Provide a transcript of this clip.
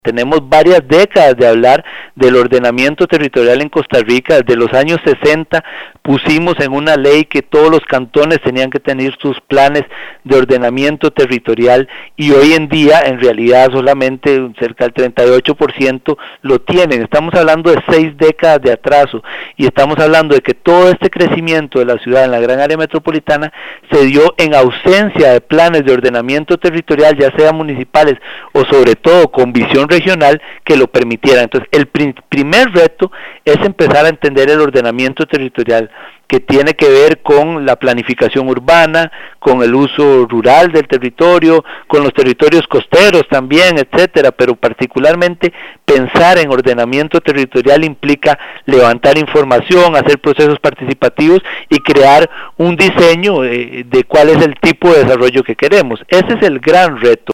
Tenemos varias décadas de hablar del ordenamiento territorial en Costa Rica. Desde los años 60 pusimos en una ley que todos los cantones tenían que tener sus planes de ordenamiento territorial y hoy en día en realidad solamente cerca del 38% lo tienen. Estamos hablando de 6 décadas de atraso y estamos hablando de que todo este crecimiento de la ciudad en la gran área metropolitana se dio en ausencia de planes de ordenamiento territorial, ya sea municipales o sobre todo con visión regional que lo permitieran. Entonces, el primer reto es empezar a entender el ordenamiento territorial, que tiene que ver con la planificación urbana, con el uso rural del territorio, con los territorios costeros también, etcétera, pero particularmente pensar en ordenamiento territorial implica levantar información, hacer procesos participativos y crear un diseño de cuál es el tipo de desarrollo que queremos. Ese es el gran reto.